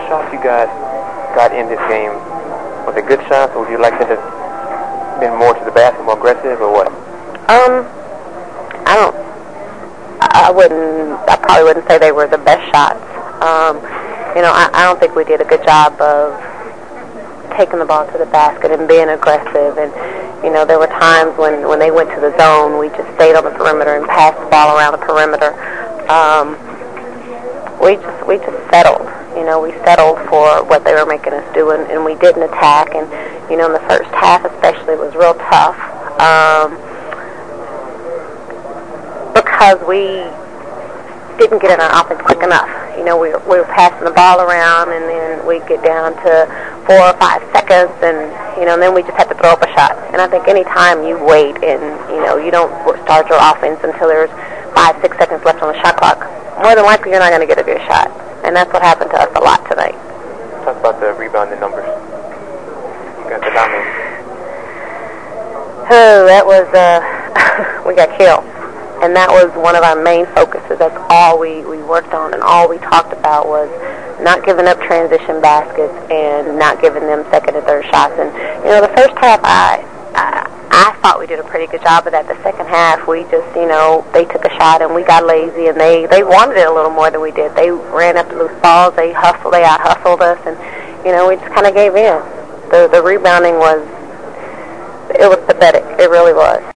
shots you guys got in this game, was it good shots, or would you like to have been more to the basket, more aggressive, or what? I probably wouldn't say they were the best shots. I don't think we did a good job of taking the ball to the basket and being aggressive. And, there were times when they went to the zone, we just stayed on the perimeter and passed the ball around the perimeter. We just settled. We settled for what they were making us do, and we didn't attack. And, in the first half especially, it was real tough. Because we didn't get in our offense quick enough. We were passing the ball around, and then we'd get down to 4 or 5 seconds, and then we just had to throw up a shot. And I think any time you wait and you don't start your offense until there's 5, 6 seconds left on the shot clock, more than likely you're not going to get a good shot. And that's what happened to us a lot tonight. Talk about the rebounding numbers. You got the dominance. Oh, that was we got killed. And that was one of our main focuses. That's all we worked on, and all we talked about was not giving up transition baskets and not giving them second and third shots. And, the first half, I thought we did a pretty good job of that. The second half, we just, they took a shot and we got lazy, and they wanted it a little more than we did. They ran up to loose balls. They out-hustled us, and, we just kind of gave in. The rebounding was pathetic. It really was.